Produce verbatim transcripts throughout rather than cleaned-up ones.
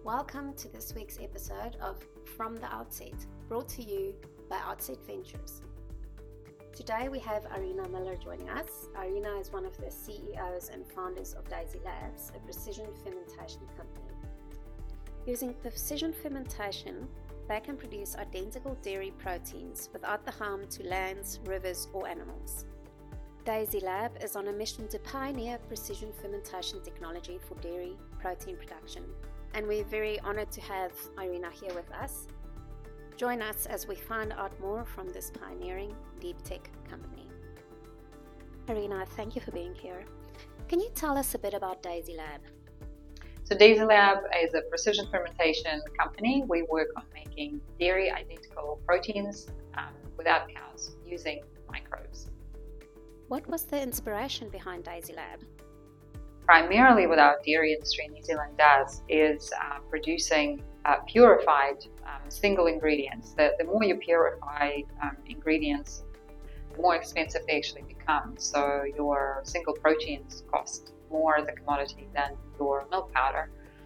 Welcome to this week's episode of From the Outset, brought to you by Outset Ventures. Today we have Irina Miller joining us. Irina is one of the C E Os and founders of Daisy Labs, a precision fermentation company. Using precision fermentation, they can produce identical dairy proteins without the harm to lands, rivers, or animals. Daisy Lab is on a mission to pioneer precision fermentation technology for dairy protein production, and we're very honored to have Irina here with us. Join us as we find out more from this pioneering deep tech company. Irina, thank you for being here. Can you tell us a bit about Daisy Lab? So Daisy Lab is a precision fermentation company. We work on making dairy identical proteins um, without cows using microbes. What was the inspiration behind Daisy Lab? Primarily what our dairy industry in New Zealand does is uh, producing uh, purified um, single ingredients. The, the more you purify um, ingredients, the more expensive they actually become. So your single proteins cost more as a commodity than your milk powder.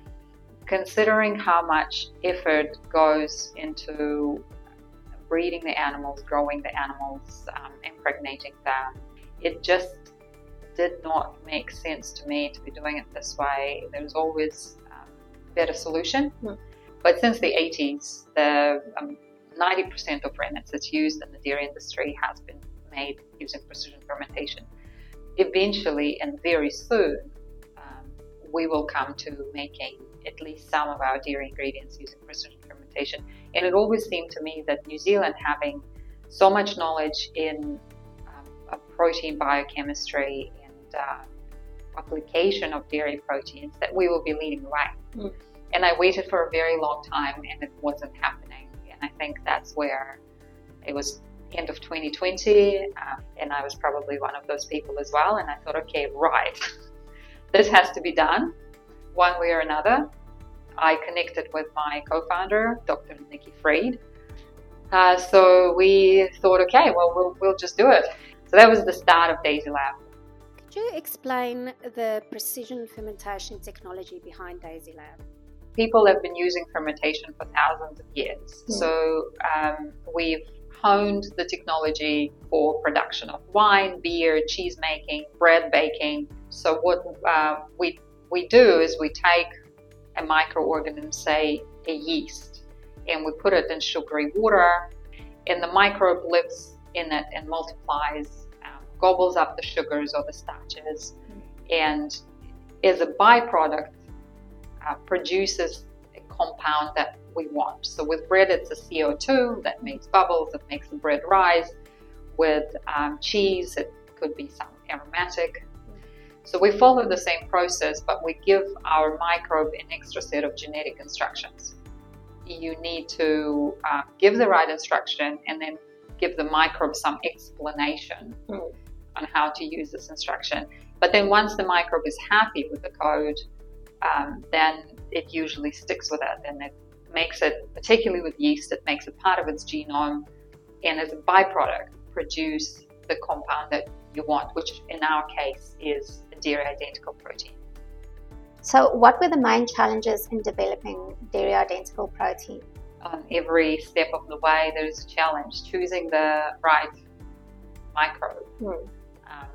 Considering how much effort goes into breeding the animals, growing the animals, um, impregnating them, it just did not make sense to me to be doing it this way. There's always um, a better solution. Mm. But since the eighties, the um, ninety percent of rennets that's used in the dairy industry has been made using precision fermentation. Eventually, and very soon, um, we will come to making at least some of our dairy ingredients using precision fermentation. And it always seemed to me that New Zealand, having so much knowledge in um, protein biochemistry and uh, application of dairy proteins, that we will be leading the way. Mm. And I waited for a very long time, and it wasn't happening. And I think that's where it was end of twenty twenty, um, and I was probably one of those people as well. And I thought, okay, right, this has to be done one way or another. I connected with my co-founder, Doctor Nikki Fried. Uh, so we thought, okay, well, we'll we'll just do it. So that was the start of Daisy Lab. Could you explain the precision fermentation technology behind Daisy Lab? People have been using fermentation for thousands of years. Mm. So um, we've honed the technology for production of wine, beer, cheese making, bread baking. So what uh, we we do is we take a microorganism, say a yeast, and we put it in sugary water, and the microbe lives in it and multiplies, um, gobbles up the sugars or the starches, mm. and as a byproduct uh, produces a compound that we want. So with bread, it's a C O two that makes bubbles, that makes the bread rise. With um, cheese, it could be some aromatic. So we follow the same process, but we give our microbe an extra set of genetic instructions. You need to uh, give the right instruction and then give the microbe some explanation mm. on how to use this instruction. But then once the microbe is happy with the code, um, then it usually sticks with it, and it makes it, particularly with yeast, it makes it part of its genome, and as a byproduct produce the compound that you want, which in our case is a dairy identical protein. So what were the main challenges in developing dairy identical protein? On every step of the way, there's a challenge. Choosing the right microbe, mm. um,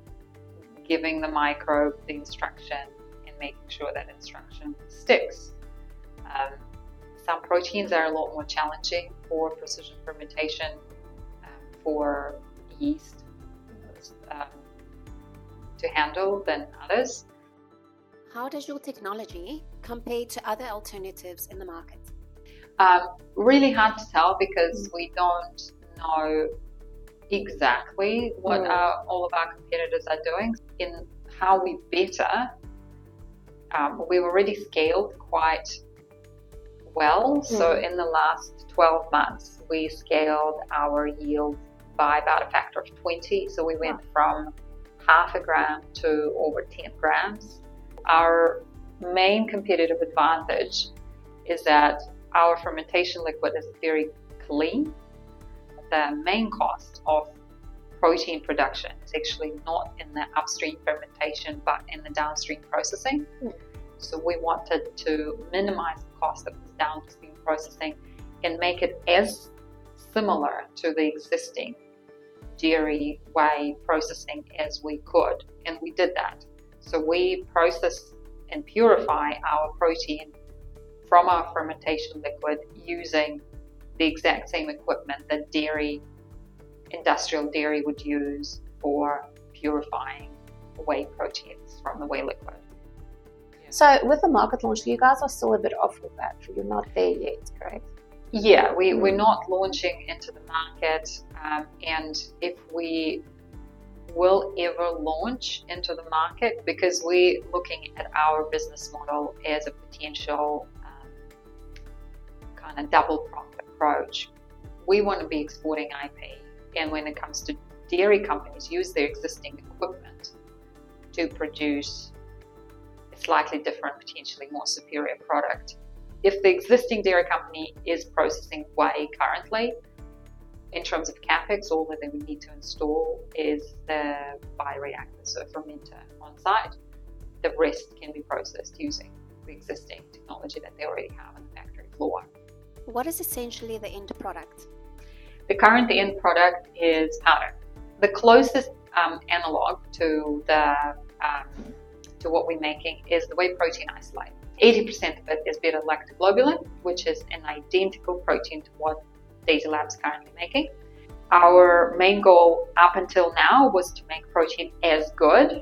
giving the microbe the instruction and making sure that instruction sticks. Um, some proteins are a lot more challenging for precision fermentation, um, for yeast um, to handle than others. How does your technology compare to other alternatives in the market? Um, really hard to tell because we don't know exactly what mm. our, all of our competitors are doing. In how we better, um, we've already scaled quite well. Mm. So in the last twelve months, we scaled our yield by about a factor of twenty. So we went from half a gram to over ten grams. Our main competitive advantage is that our fermentation liquid is very clean. The main cost of protein production is actually not in the upstream fermentation, but in the downstream processing. Mm. So we wanted to minimize the cost of this downstream processing and make it as similar to the existing dairy whey processing as we could. And we did that. So we process and purify our protein from our fermentation liquid using the exact same equipment that dairy, industrial dairy would use for purifying whey proteins from the whey liquid. So with the market launch, you guys are still a bit off with that. You're not there yet, correct? Yeah, we, mm. we're not launching into the market. Um, and if we will ever launch into the market, because we're looking at our business model as a potential um, kind of double profit approach, we want to be exporting I P. And when it comes to dairy companies, use their existing equipment to produce a slightly different, potentially more superior product. If the existing dairy company is processing whey currently, in terms of capex, all that they would need to install is the bioreactor, so a fermenter on site. The rest can be processed using the existing technology that they already have on the factory floor. What is essentially the end product? The current end product is powder. The closest um, analog to the um, to what we're making is the whey protein isolate. eighty percent of it is beta-lactoglobulin, which is an identical protein to what Daisy Labs is currently making. Our main goal up until now was to make protein as good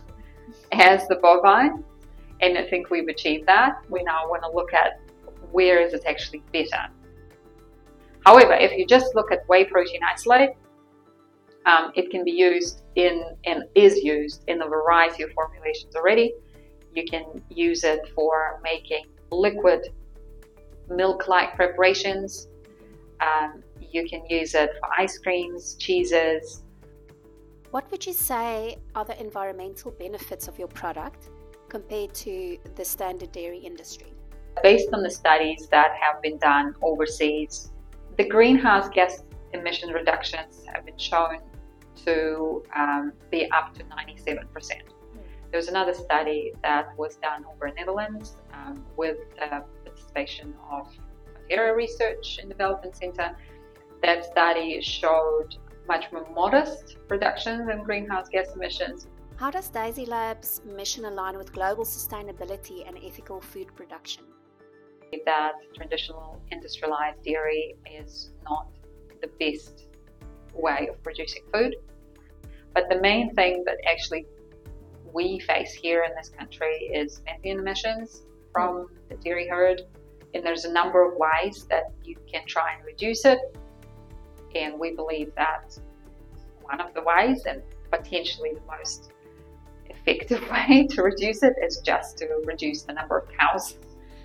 as the bovine, and I think we've achieved that. We now want to look at where is it actually better. However, if you just look at whey protein isolate, um, it can be used in and is used in a variety of formulations already. You can use it for making liquid milk-like preparations. Um, you can use it for ice creams, cheeses. What would you say are the environmental benefits of your product compared to the standard dairy industry? Based on the studies that have been done overseas, the greenhouse gas emission reductions have been shown to um, be up to ninety-seven percent. There was another study that was done over in Netherlands um, with the participation of Fonterra Research and Development Center. That study showed much more modest reductions in greenhouse gas emissions. How does Daisy Labs' mission align with global sustainability and ethical food production? That traditional industrialized dairy is not the best way of producing food. But the main thing that actually we face here in this country is methane emissions from the dairy herd. And there's a number of ways that you can try and reduce it. And we believe that one of the ways, and potentially the most effective way to reduce it, is just to reduce the number of cows.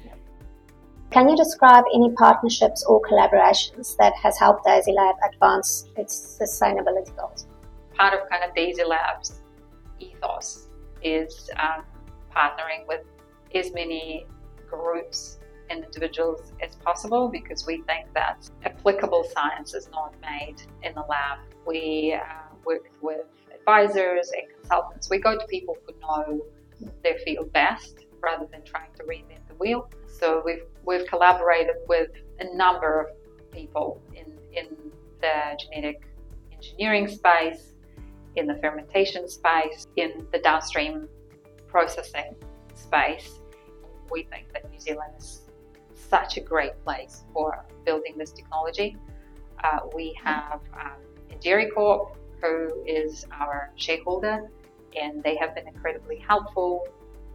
Can you describe any partnerships or collaborations that has helped Daisy Lab advance its sustainability goals? Part of kind of Daisy Lab's ethos is um, partnering with as many groups and individuals as possible, because we think that applicable science is not made in the lab. We uh, work with advisors and consultants. We go to people who know their field best rather than trying to reinvent the wheel. So we've we've collaborated with a number of people in in the genetic engineering space, in the fermentation space, in the downstream processing space. We think that New Zealand is such a great place for building this technology. Uh, we have um, Dairy Corp, who is our shareholder, and they have been incredibly helpful.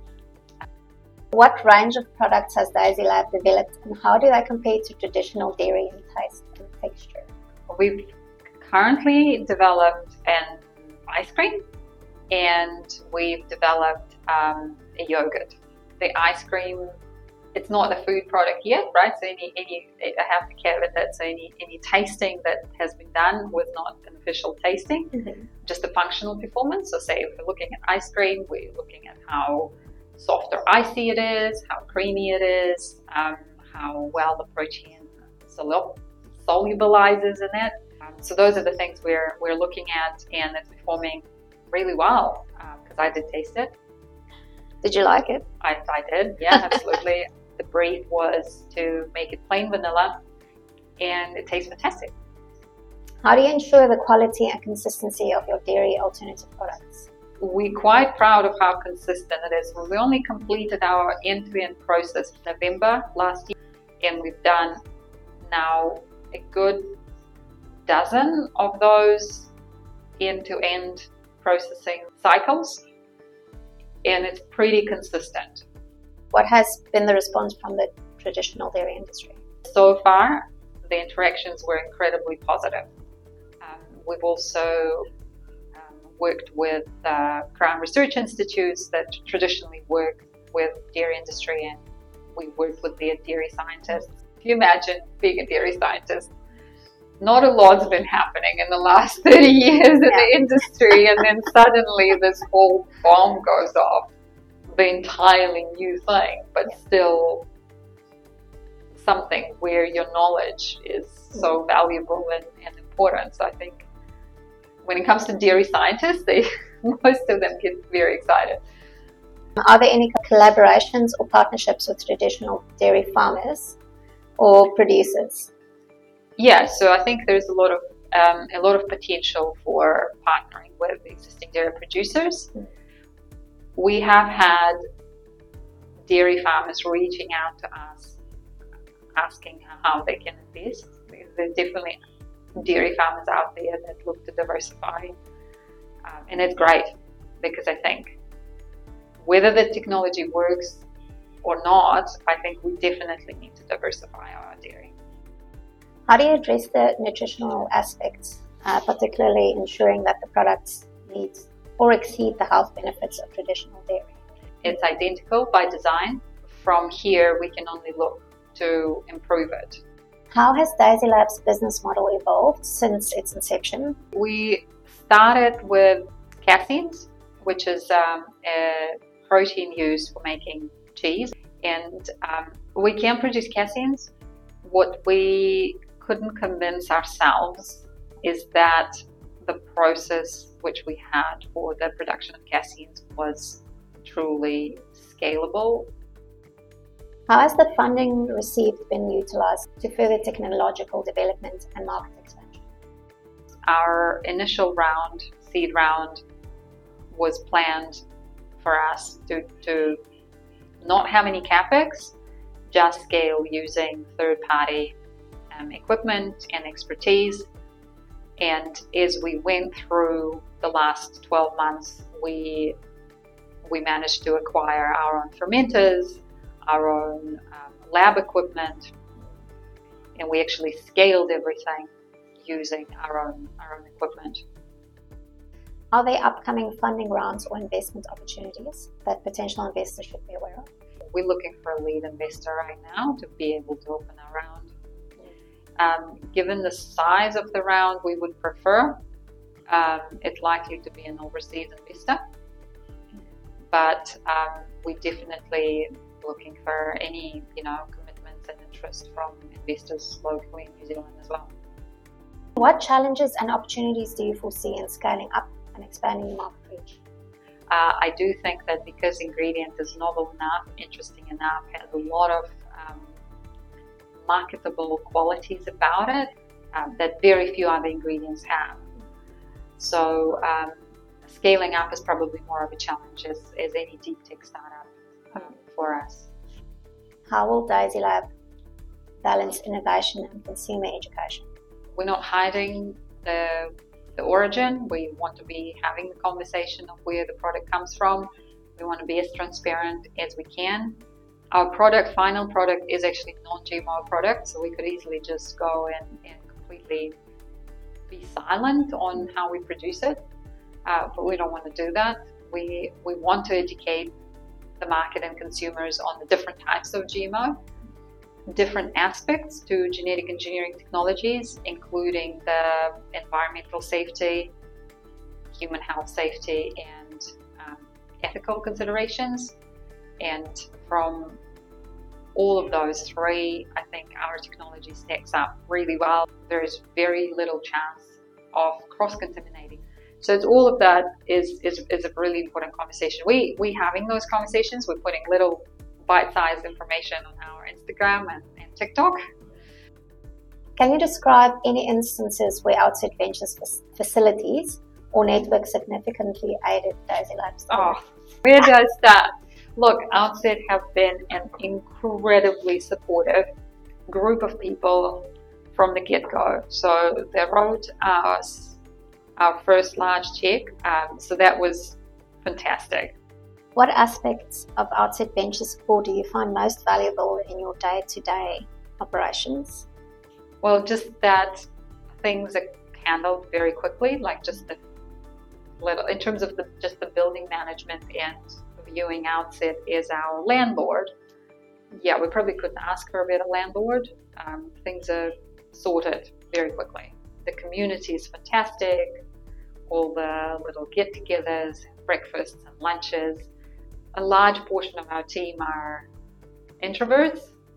What range of products has Daisy Lab developed, and how do they compare to traditional dairy in taste and texture? We've currently developed an ice cream, and we've developed um, a yogurt. The ice cream, it's not a food product yet, right? So any, any I have to caveat that, so any, any tasting that has been done was not an official tasting, mm-hmm. just a functional performance. So say if we're looking at ice cream, we're looking at how soft or icy it is, how creamy it is, um, how well the protein sol- solubilizes in it. Um, so those are the things we're we're looking at, and it's performing really well because uh, I did taste it. Did you like it? I, I did, yeah, absolutely. The brief was to make it plain vanilla, and it tastes fantastic. How do you ensure the quality and consistency of your dairy alternative products? We're quite proud of how consistent it is. We only completed our end-to-end process in November last year, and we've done now a good dozen of those end-to-end processing cycles, and it's pretty consistent. What has been the response from the traditional dairy industry? So far, the interactions were incredibly positive. Um, we've also um, worked with uh, Crown Research Institutes that traditionally work with dairy industry, and we worked with their dairy scientists. If you imagine being a dairy scientist, not a lot's been happening in the last thirty years in yeah. the industry, and then suddenly this whole bomb goes off, the entirely new thing, but yeah. still something where your knowledge is so valuable and, and important. So I think when it comes to dairy scientists, they most of them get very excited. Are there any collaborations or partnerships with traditional dairy farmers or producers? Yeah, so I think there's a lot of um, a lot of potential for partnering with existing dairy producers. Mm. We have had dairy farmers reaching out to us, asking how they can invest. There's definitely dairy farmers out there that look to diversify, um, and it's great because I think whether the technology works or not, I think we definitely need to diversify our dairy. How do you address the nutritional aspects, uh, particularly ensuring that the products meet or exceed the health benefits of traditional dairy? It's identical by design. From here, we can only look to improve it. How has Daisy Lab's business model evolved since its inception? We started with caseins, which is um, a protein used for making cheese, and um, we can produce caseins. What we couldn't convince ourselves is that the process which we had for the production of caseins was truly scalable. How has the funding received been utilized to further technological development and market expansion? Our initial round, seed round, was planned for us to, to not have any capex, just scale using third-party um, equipment and expertise. And as we went through the last twelve months, we we managed to acquire our own fermenters, our own um, lab equipment, and we actually scaled everything using our own our own equipment. Are there upcoming funding rounds or investment opportunities that potential investors should be aware of? We're looking for a lead investor right now to be able to open a round. Um, given the size of the round, we would prefer um, it's likely to be an overseas investor, but um, we're definitely looking for any, you know, commitments and interest from investors locally in New Zealand as well. What challenges and opportunities do you foresee in scaling up and expanding the market reach? Uh, I do think that because ingredient is novel enough, interesting enough, has a lot of um, marketable qualities about it um, that very few other ingredients have. So um, scaling up is probably more of a challenge as, as any deep tech startup um, for us. How will Daisy Lab balance innovation and consumer education? We're not hiding the, the origin. We want to be having the conversation of where the product comes from. We want to be as transparent as we can. Our product, final product, is actually non-G M O product, so we could easily just go and, and completely be silent on how we produce it, uh, but we don't want to do that. We, we want to educate the market and consumers on the different types of G M O, different aspects to genetic engineering technologies, including the environmental safety, human health safety, and um, ethical considerations. And from all of those three, I think our technology stacks up really well. There is very little chance of cross-contaminating. So it's all of that is, is, is a really important conversation. We, we having those conversations, we're putting little bite-sized information on our Instagram and, and TikTok. Can you describe any instances where Outset Ventures facilities or network significantly aided Daisy Lab's growth? Oh, where do I start? Look, Outset have been an incredibly supportive group of people from the get-go. So they wrote us our first large check, um, so that was fantastic. What aspects of Outset Ventures support do you find most valuable in your day-to-day operations? Well, just that things are handled very quickly, like just the little, in terms of the, just the building management and viewing Outset as our landlord. Yeah, we probably couldn't ask for a better landlord. Um, things are sorted very quickly. The community is fantastic. All the little get-togethers, breakfasts and lunches. A large portion of our team are introverts,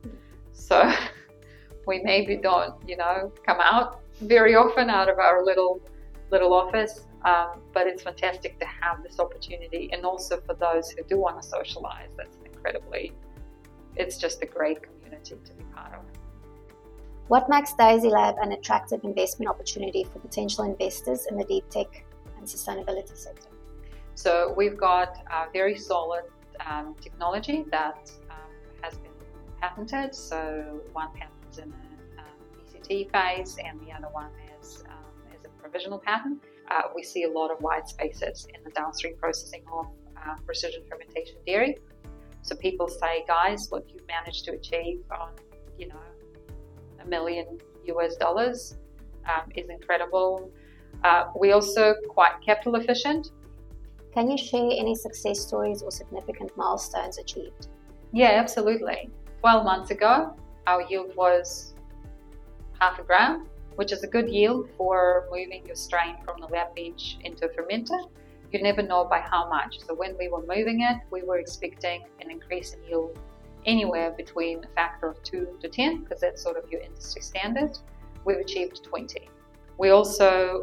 so we maybe don't, you know, come out very often out of our little little office. Um, but it's fantastic to have this opportunity, and also for those who do want to socialize. That's incredibly. It's just a great community to be part of. What makes Daisy Lab an attractive investment opportunity for potential investors in the deep tech and sustainability sector? So we've got a very solid um, technology that um, has been patented. So one patent is in a um, P C T phase, and the other one is, um, is a provisional patent. Uh, we see a lot of white spaces in the downstream processing of uh, precision fermentation dairy. So people say, guys, what you've managed to achieve on, you know, a million U S dollars um, is incredible. Uh, we're also quite capital efficient. Can you share any success stories or significant milestones achieved? Yeah, absolutely. twelve months ago, our yield was half a gram, which is a good yield for moving your strain from the lab bench into a fermenter. You never know by how much. So when we were moving it, we were expecting an increase in yield anywhere between a factor of two to ten, because that's sort of your industry standard. We've achieved twenty. We also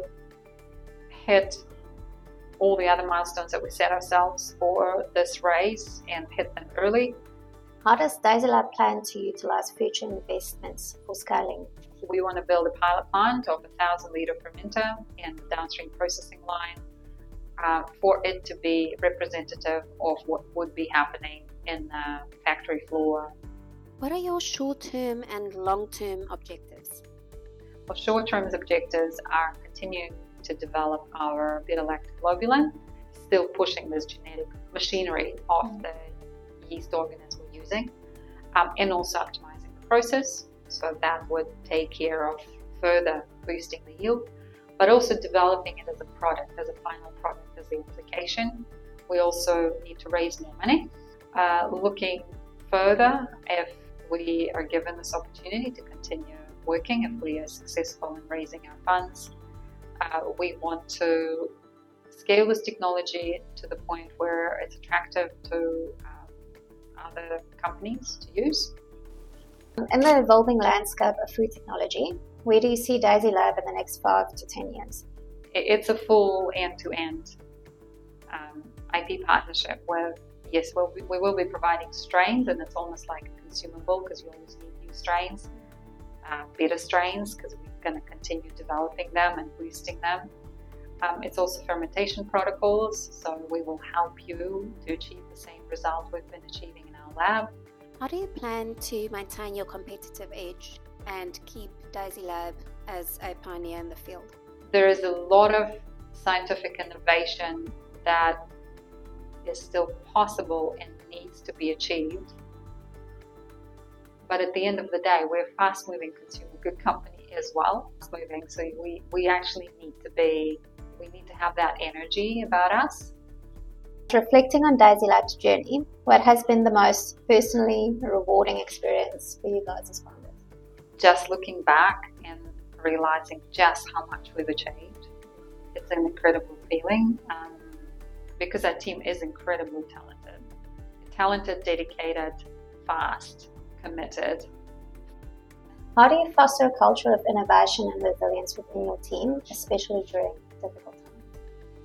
hit all the other milestones that we set ourselves for this raise and hit them early. How does Daisy Lab plan to utilize future investments for scaling? We want to build a pilot plant of a thousand litre fermenter and downstream processing line uh, for it to be representative of what would be happening in the factory floor. What are your short-term and long-term objectives? Our short-term objectives are continuing to develop our beta-lactic globulin, still pushing this genetic machinery of mm. the yeast organism we're using, um, and also optimizing the process. So that would take care of further boosting the yield, but also developing it as a product, as a final product, as the application. We also need to raise more money. Uh, looking further, if we are given this opportunity to continue working, if we are successful in raising our funds, uh, we want to scale this technology to the point where it's attractive to um, other companies to use. In the evolving landscape of food technology, where do you see Daisy Lab in the next five to ten years? It's a full end-to-end um, I P partnership where, yes, we'll be, we will be providing strains, and it's almost like a consumable because you always need new strains, uh, better strains, because we're going to continue developing them and boosting them. Um, it's also fermentation protocols, so we will help you to achieve the same result we've been achieving in our lab. How do you plan to maintain your competitive edge and keep Daisy Lab as a pioneer in the field? There is a lot of scientific innovation that is still possible and needs to be achieved. But at the end of the day, we're a fast-moving consumer good company as well. Fast-moving, so we, we actually need to be, we need to have that energy about us. Reflecting on Daisy Lab's journey, what has been the most personally rewarding experience for you guys as founders? Just looking back and realizing just how much we've achieved. It's an incredible feeling um, because our team is incredibly talented. Talented, dedicated, fast, committed. How do you foster a culture of innovation and resilience within your team, especially during difficult times?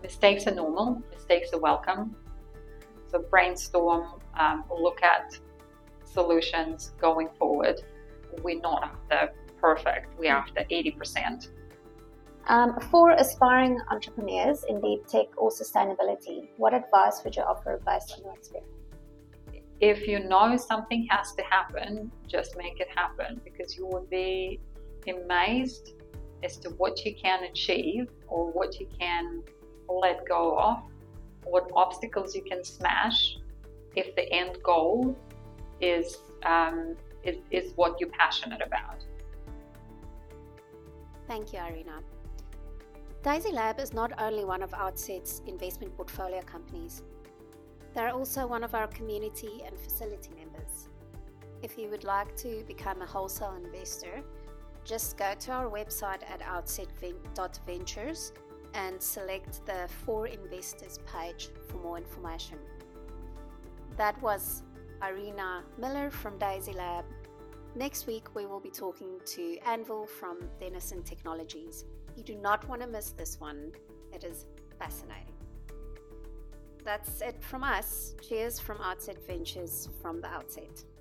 mistakes are normal, mistakes are welcome. So brainstorm, um, look at solutions going forward. We're not after perfect, we're after eighty percent. Um, for aspiring entrepreneurs in deep tech or sustainability, what advice would you offer based on your experience? If you know something has to happen, just make it happen, because you will be amazed as to what you can achieve or what you can let go of, what obstacles you can smash if the end goal is, um, is, is what you're passionate about. Thank you, Irina. Daisy Lab is not only one of Outset's investment portfolio companies, they're also one of our community and facility members. If you would like to become a wholesale investor, just go to our website at outset dot ventures and select the For Investors page for more information. That was Irina Miller from Daisy Lab. Next week, we will be talking to Anvil from Denison Technologies. You do not want to miss this one. It is fascinating. That's it from us. Cheers from Outset Ventures from the outset.